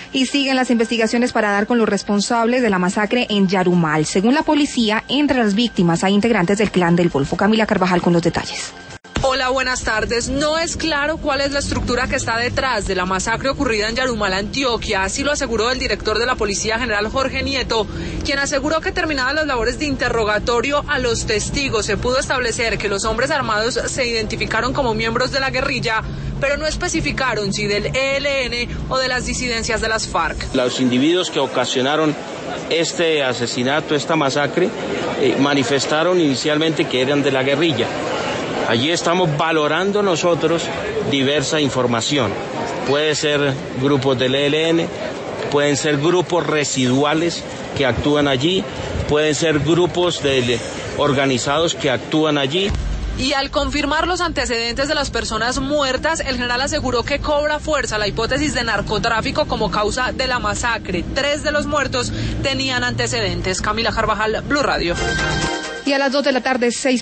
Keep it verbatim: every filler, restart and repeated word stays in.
Y siguen las investigaciones para dar con los responsables de la masacre en Yarumal. Según la policía, entre las víctimas hay integrantes del Clan del Golfo. Camila Carvajal con los detalles. Hola, buenas tardes. No es claro cuál es la estructura que está detrás de la masacre ocurrida en Yarumal, Antioquia. Así lo aseguró el director de la Policía General, Jorge Nieto, quien aseguró que terminadas las labores de interrogatorio a los testigos, se pudo establecer que los hombres armados se identificaron como miembros de la guerrilla, pero no especificaron si del E L N o de las disidencias de las FARC. Los individuos que ocasionaron este asesinato, esta masacre, eh, manifestaron inicialmente que eran de la guerrilla. Allí estamos valorando nosotros diversa información. Puede ser grupos del E L N, pueden ser grupos residuales que actúan allí, pueden ser grupos de, organizados que actúan allí. Y al confirmar los antecedentes de las personas muertas, el general aseguró que cobra fuerza la hipótesis de narcotráfico como causa de la masacre. Tres de los muertos tenían antecedentes. Camila Carvajal, Blue Radio. Y a las dos de la tarde, seis